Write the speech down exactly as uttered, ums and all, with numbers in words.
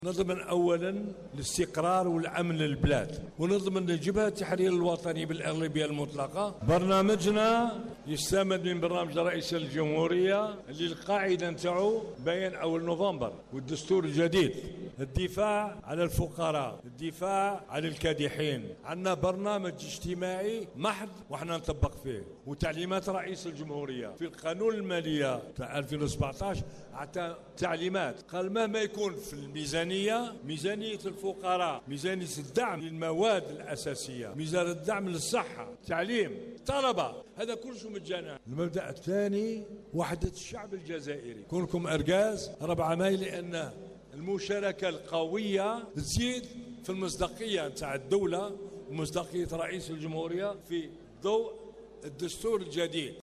نضمن أولا الاستقرار والأمن للبلاد، ونضمن الجبهة التحرير الوطني بالأغلبية المطلقة. برنامجنا يستمد من برنامج رئيس الجمهورية اللي القاعدة نتاعو باين أول نوفمبر، والدستور الجديد الدفاع على الفقراء، الدفاع على الكادحين. عندنا برنامج اجتماعي محض وحنا نطبق فيه، وتعليمات رئيس الجمهورية في القانون المالية تاع ألفين وسبعطاش أعطى تعليمات، قال مهما يكون في الميزانية ميزانية الفقراء، ميزانية الدعم للمواد الأساسية، ميزانية الدعم للصحة، تعليم، طلبة، هذا كله مجانا. المبدأ الثاني وحدة الشعب الجزائري. كونكم أرجاز ربع ماي، لأن المشاركة القوية تزيد في المصداقية نتاع الدولة ومصداقية رئيس الجمهورية في ضوء الدستور الجديد.